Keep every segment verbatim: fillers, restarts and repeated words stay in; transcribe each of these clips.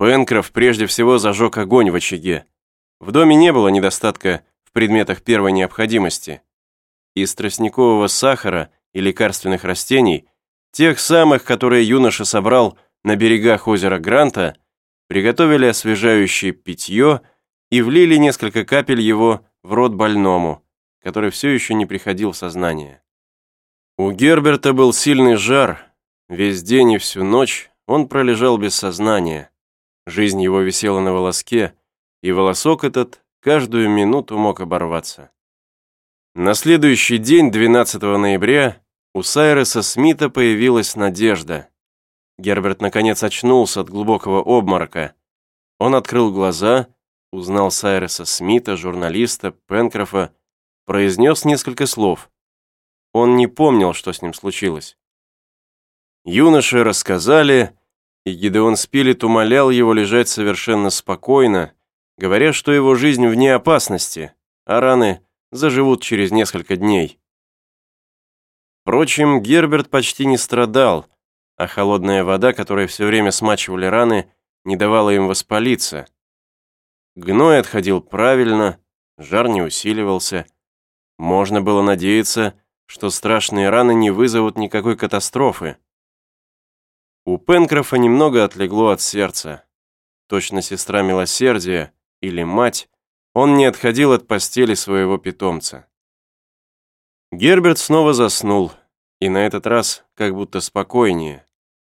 Пенкроф прежде всего зажег огонь в очаге. В доме не было недостатка в предметах первой необходимости. Из тростникового сахара и лекарственных растений, тех самых, которые юноша собрал на берегах озера Гранта, приготовили освежающее питье и влили несколько капель его в рот больному, который все еще не приходил в сознание. У Герберта был сильный жар. Весь день и всю ночь он пролежал без сознания. Жизнь его висела на волоске, и волосок этот каждую минуту мог оборваться. На следующий день, двенадцатого ноября, у Сайреса Смита появилась надежда. Герберт наконец очнулся от глубокого обморока. Он открыл глаза, узнал Сайреса Смита, журналиста, Пенкрофа, произнес несколько слов. Он не помнил, что с ним случилось. Юноши рассказали, и Гидеон Спилет умолял его лежать совершенно спокойно, говоря, что его жизнь вне опасности, а раны заживут через несколько дней. Впрочем, Герберт почти не страдал, а холодная вода, которой все время смачивали раны, не давала им воспалиться. Гной отходил правильно, жар не усиливался. Можно было надеяться, что страшные раны не вызовут никакой катастрофы. У Пенкрофа немного отлегло от сердца. Точно сестра милосердия или мать, он не отходил от постели своего питомца. Герберт снова заснул, и на этот раз как будто спокойнее.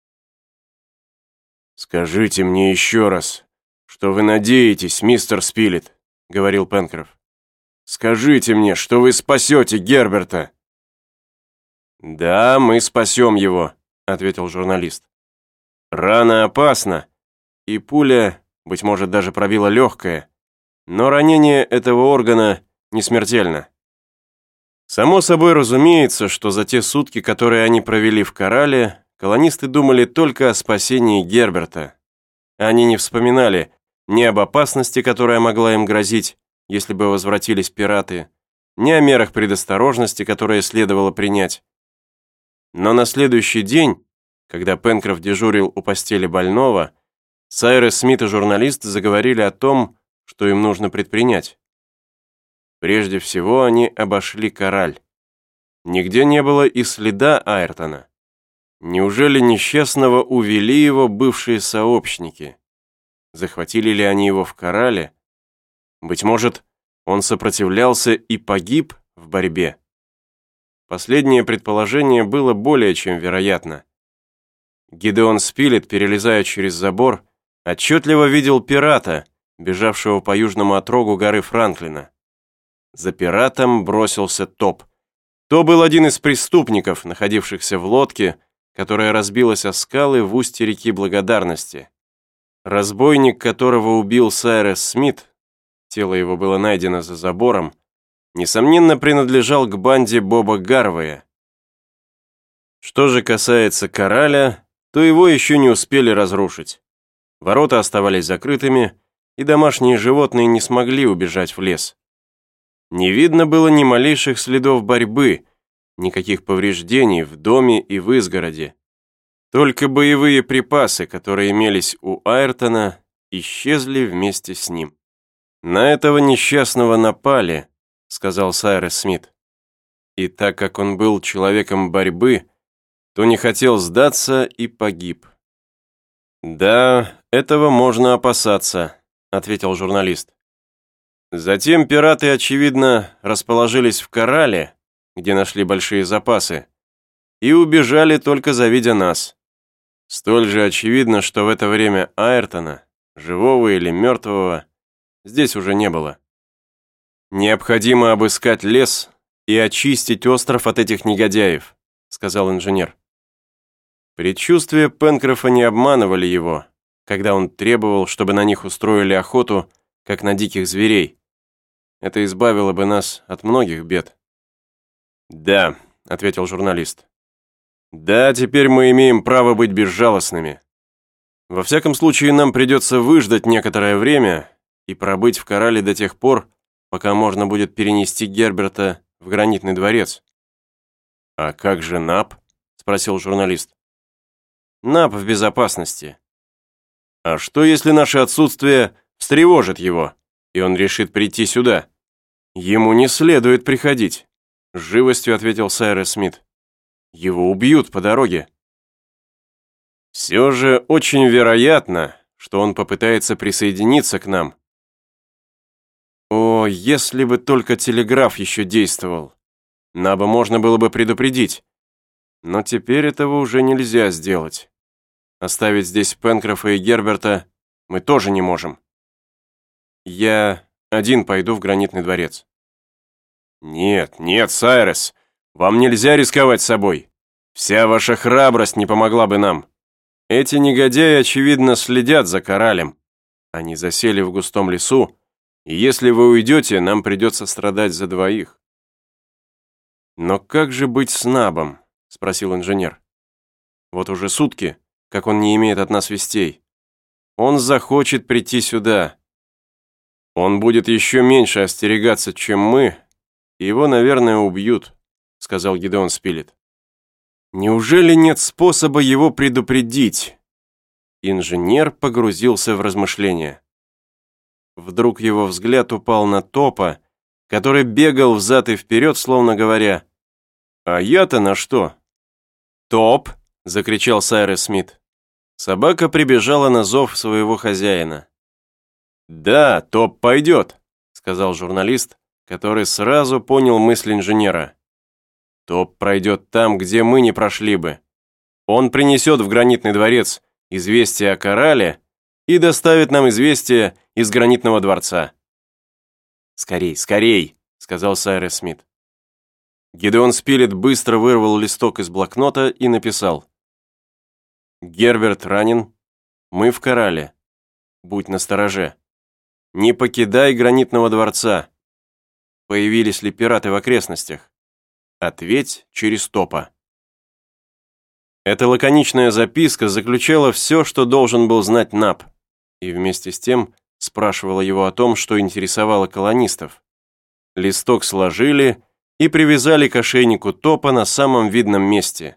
«Скажите мне еще раз, что вы надеетесь, мистер Спилет», — говорил Пенкроф. «Скажите мне, что вы спасете Герберта». «Да, мы спасем его», — ответил журналист. «Рана опасна, и пуля, быть может, даже пробила легкое, но ранение этого органа не смертельно». Само собой разумеется, что за те сутки, которые они провели в Корале, колонисты думали только о спасении Герберта. Они не вспоминали ни об опасности, которая могла им грозить, если бы возвратились пираты, ни о мерах предосторожности, которые следовало принять. Но на следующий день, когда Пенкроф дежурил у постели больного, Сайрес Смит и журналист заговорили о том, что им нужно предпринять. Прежде всего они обошли Кораль. Нигде не было и следа Айртона. Неужели несчастного увели его бывшие сообщники? Захватили ли они его в Корале? Быть может, он сопротивлялся и погиб в борьбе? Последнее предположение было более чем вероятно. Гидеон Спилет, перелезая через забор, отчетливо видел пирата, бежавшего по южному отрогу горы Франклина. За пиратом бросился Топ. То был один из преступников, находившихся в лодке, которая разбилась о скалы в устье реки Благодарности. Разбойник, которого убил Сайрес Смит, тело его было найдено за забором, несомненно, принадлежал к банде Боба Гарвея. Что же касается Кораля, то его еще не успели разрушить. Ворота оставались закрытыми, и домашние животные не смогли убежать в лес. Не видно было ни малейших следов борьбы, никаких повреждений в доме и в изгороде. Только боевые припасы, которые имелись у Айртона, исчезли вместе с ним. «На этого несчастного напали», — сказал Сайрес Смит. И так как он был человеком борьбы, то не хотел сдаться и погиб. «Да, этого можно опасаться», — ответил журналист. Затем пираты, очевидно, расположились в Корале, где нашли большие запасы, и убежали, только завидя нас. Столь же очевидно, что в это время Айртона, живого или мертвого, здесь уже не было. «Необходимо обыскать лес и очистить остров от этих негодяев», — сказал инженер. Предчувствия Пенкрофа не обманывали его, когда он требовал, чтобы на них устроили охоту, как на диких зверей. Это избавило бы нас от многих бед. «Да», — ответил журналист. «Да, теперь мы имеем право быть безжалостными. Во всяком случае, нам придется выждать некоторое время и пробыть в Корале до тех пор, пока можно будет перенести Герберта в гранитный дворец». «А как же Нап?» — спросил журналист. «Нап в безопасности. А что, если наше отсутствие встревожит его, и он решит прийти сюда? Ему не следует приходить, с живостью ответил Сайрес Смит. Его убьют по дороге. Все же очень вероятно, что он попытается присоединиться к нам. О, если бы только телеграф еще действовал. Наба можно было бы предупредить. Но теперь этого уже нельзя сделать. Оставить здесь Пенкрофа и Герберта мы тоже не можем. Я один пойду в Гранитный дворец. Нет, нет, Сайрес, вам нельзя рисковать собой. Вся ваша храбрость не помогла бы нам. Эти негодяи, очевидно, следят за Коралем. Они засели в густом лесу, и если вы уйдете, нам придется страдать за двоих. Но как же быть с Набом? Спросил инженер. Вот уже сутки, как он не имеет от нас вестей. Он захочет прийти сюда. Он будет еще меньше остерегаться, чем мы, и его, наверное, убьют, сказал Гидеон Спилет. Неужели нет способа его предупредить? Инженер погрузился в размышления. Вдруг его взгляд упал на Топа, который бегал взад и вперед, словно говоря: «А я-то на что?» «Топ!» — закричал Сайрес Смит. Собака прибежала на зов своего хозяина. «Да, Топ пойдет», — сказал журналист, который сразу понял мысль инженера. «Топ пройдет там, где мы не прошли бы. Он принесет в Гранитный дворец известие о Корале и доставит нам известие из Гранитного дворца». «Скорей, скорей», — сказал Сайрес Смит. Гидеон Спилет быстро вырвал листок из блокнота и написал: «Герберт ранен. Мы в Корале. Будь настороже. Не покидай Гранитного дворца. Появились ли пираты в окрестностях? Ответь через Топа». Эта лаконичная записка заключала все, что должен был знать Наб, и вместе с тем спрашивала его о том, что интересовало колонистов. Листок сложили и привязали к ошейнику Топа на самом видном месте.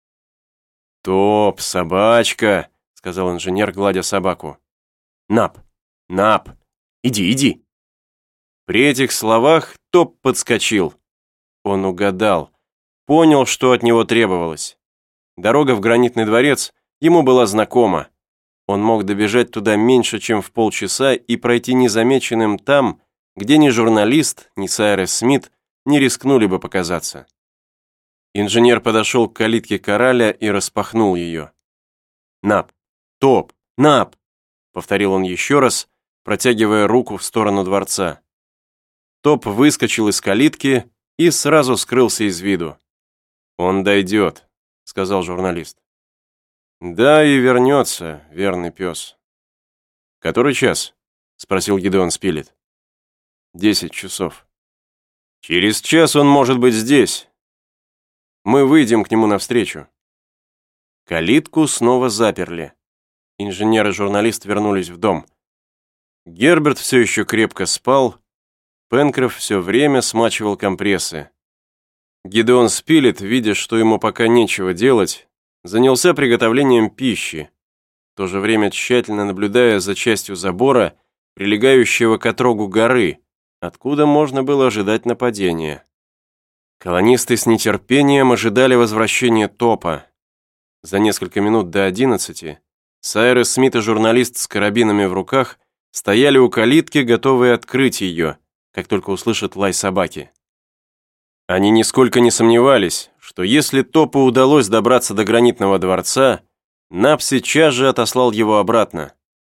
«Топ, собачка», — сказал инженер, гладя собаку. «Наб, Наб, иди, иди». При этих словах Топ подскочил. Он угадал, понял, что от него требовалось. Дорога в Гранитный дворец ему была знакома. Он мог добежать туда меньше, чем в полчаса и пройти незамеченным там, где ни журналист, ни Сайрес Смит не рискнули бы показаться. Инженер подошел к калитке Кораля и распахнул ее. «Наб! Топ! Наб!» — повторил он еще раз, протягивая руку в сторону дворца. Топ выскочил из калитки и сразу скрылся из виду. «Он дойдет», — сказал журналист. «Да, и вернется, верный пес». «Который час?» — спросил Гидеон Спилет. «Десять часов». «Через час он может быть здесь. Мы выйдем к нему навстречу». Калитку снова заперли. Инженер и журналист вернулись в дом. Герберт все еще крепко спал. Пенкроф все время смачивал компрессы. Гидеон Спилет, видя, что ему пока нечего делать, занялся приготовлением пищи, в то же время тщательно наблюдая за частью забора, прилегающего к отрогу горы, откуда можно было ожидать нападения. Колонисты с нетерпением ожидали возвращения Топа. За несколько минут до одиннадцати Сайрес Смит и журналист с карабинами в руках стояли у калитки, готовые открыть ее, как только услышат лай собаки. Они нисколько не сомневались, что если Топу удалось добраться до Гранитного дворца, Наб сейчас же отослал его обратно.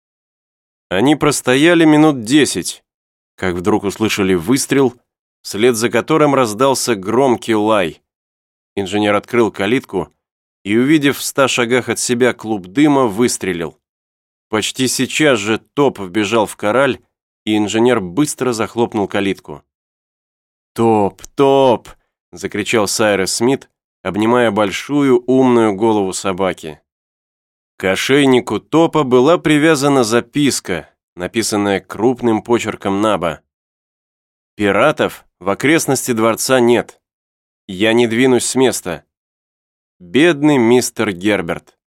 Они простояли минут десять, как вдруг услышали выстрел, вслед за которым раздался громкий лай. Инженер открыл калитку и, увидев в ста шагах от себя клуб дыма, выстрелил. Почти сейчас же Топ вбежал в Кораль, и инженер быстро захлопнул калитку. «Топ, Топ!» — закричал Сайрес Смит, обнимая большую умную голову собаки. К ошейнику Топа была привязана записка, написанная крупным почерком Наба. «Пиратов в окрестности дворца нет. Я не двинусь с места. Бедный мистер Герберт».